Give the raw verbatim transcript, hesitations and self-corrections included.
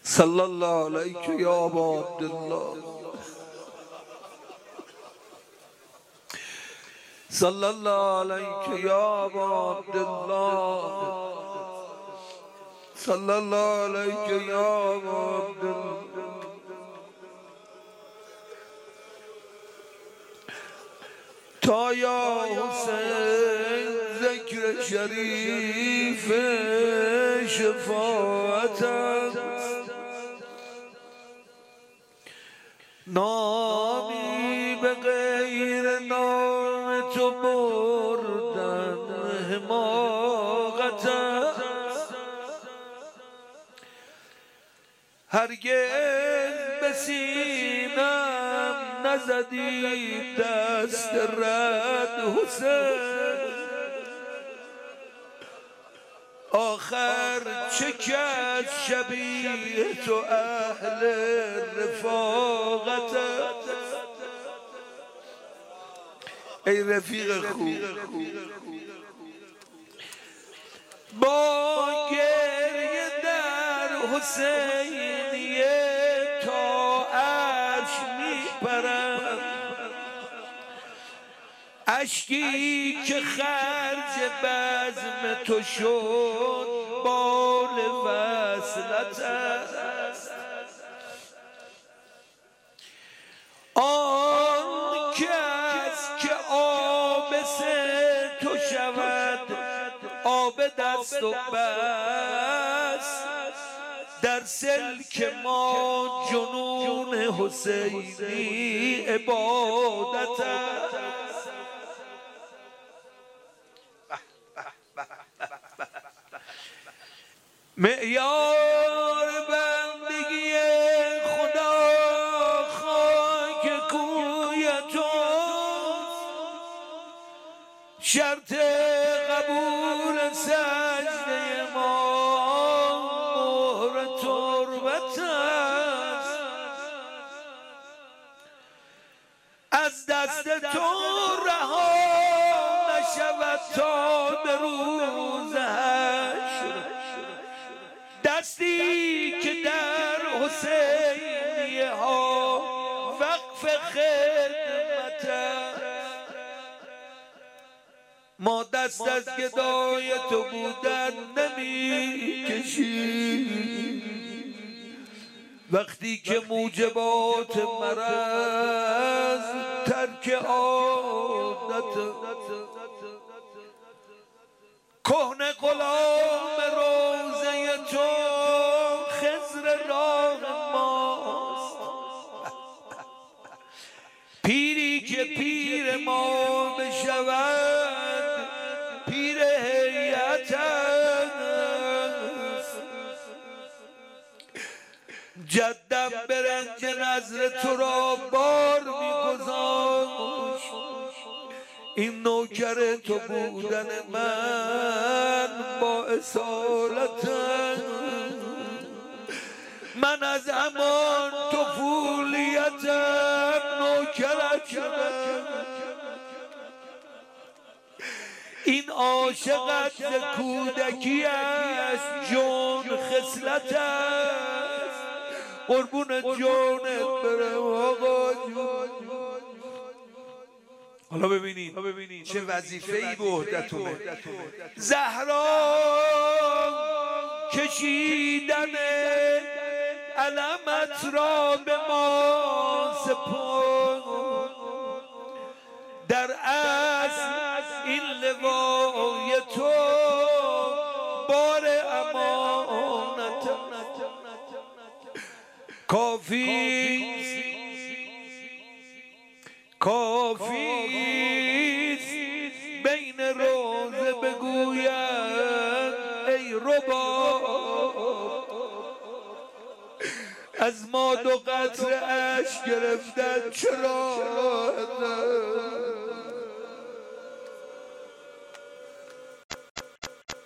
صلی الله علیک یا ابا عبدالله صلی الله علیک یا ابا عبدالله صلی الله علیک یا ابا عبدالله تا یا حسین ذکر شریف شفاعت نامی به غیر نام تو بردن حماقت هرگز به سینم نزدی دست رد حسین آخر چه کس شبیه تو اهل رفاقت ای رفیق خوب با گریه در حسینیه تا عرش میپرم اشکی که خرج بزم تو شد بال وصلت است آن کس که آب سه تو شود آب دست و بس در سلک ما جنون حسینی عبادت است معیار بندگی خدا خاک کوی توست شرط قبول سجده ما مهر تربت است از دست تو رها نشود تا به روز حشر دستی که در حسینیه ها وقف خدمت ما دست از گدای تو بودن نمی کشیم وقتی که موجبات مرض ترک عادت کهنه غلام روزه تو خضر راه ماست پیری که پیر ما بشود پیر هیئت است جدم برنج نظر تو را بار میگذاشت این نوکر تو بودن من با اصالت من از همان طفولیتم نوکرت شدم این عاشقت ز کودکی است جون خصلت است قربون جونت برم آقا جون حالا ببینید چه وظیفه‌ای به عهدتونه زهرا کشیدن علمت را به ما سپرد در اصل این لوای تو بار امانت کافی کافی بین روزه بگویم ای رباب از ما دو قطره اشک گرفتن چرا